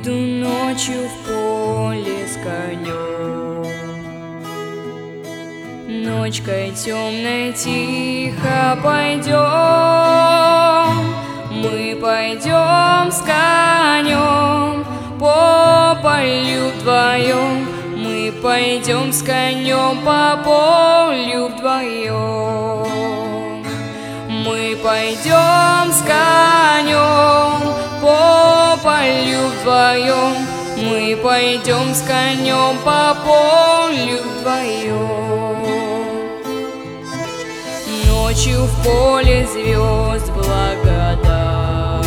Выйду ночью в поле с конем, ночкой темной тихо пойдем. Мы пойдем с конем по полю вдвоем. Мы пойдем с конем по полю вдвоем. Мы пойдем с конем по полю вдвоем. Мы пойдем с конем по полю вдвоем. Ночью в поле звезд благодать,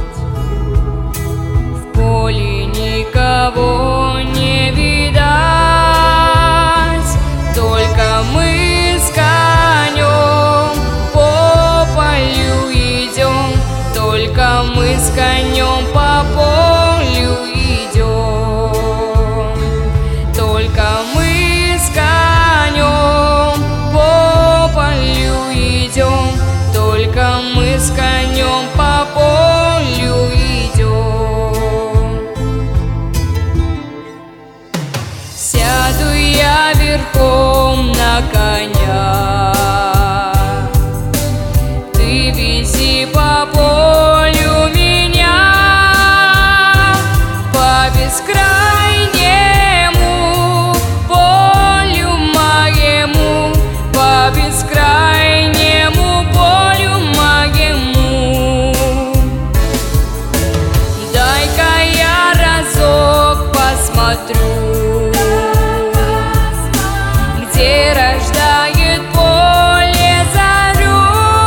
в поле никого не видать, только мы с конем по полю идем, только мы с конем по полю идем, только мы с конем по полю идем, только мы с конем по полю идем. Сяду я верхом на коня, ты вези по полю меня, по бескрайнему полю моему, по бескрайнему полю моему. Дай-ка я разок посмотрю, где рождает поле зарю.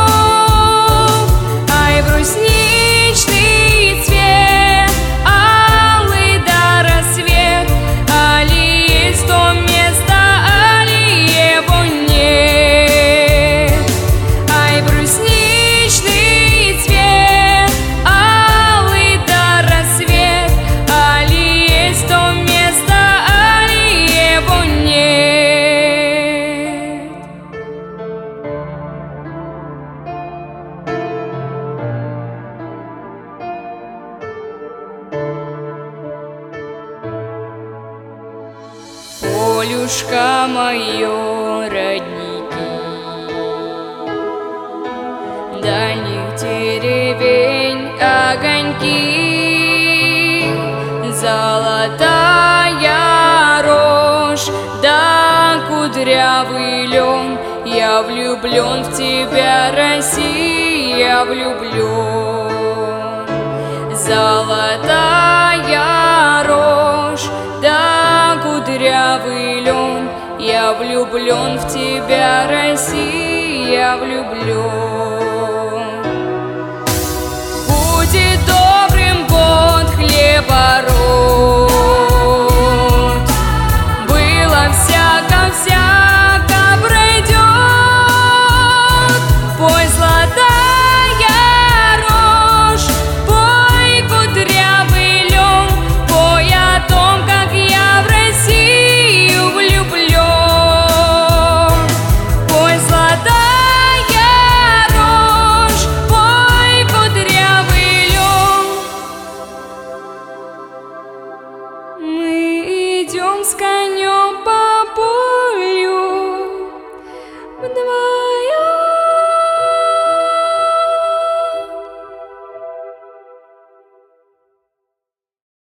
Ай, брусничный цвет, алый да рассвет, али есть то место, али его нет. Ай, брусничный цвет, алый да рассвет, али есть то место, али его нет. Полюшка мое, родники, дальних деревень огоньки, золотая рожь да кудрявый лен. Я влюблен в тебя, Россия, я влюблен. Золотая рожь да кудрявый лен. Я влюблен в тебя, Россия, я влюблен.